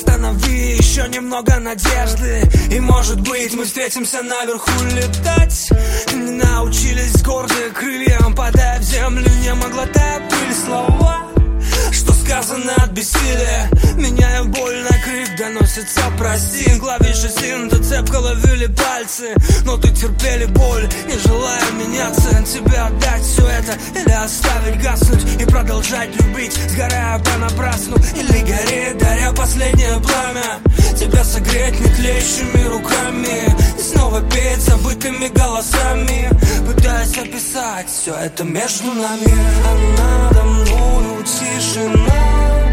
Останови, еще немного надежды, и может быть мы встретимся наверху летать. Не научились гордые крыльям, падая в землю, не могла та пыль. Слова, что сказано от бессилия, меняя боль на крик, доносится прости. Клавиши синта цепко ловили пальцы, но ты терпели боль, не желая меняться. Тебе отдать все это или оставить гаснуть и продолжать любить, сгорая понапрасну. Или гореть, даря последнее пламя, тебя согреть не тлеющими руками и снова петь забытыми голосами, пытаясь описать все это между нами. А надо мною тишина,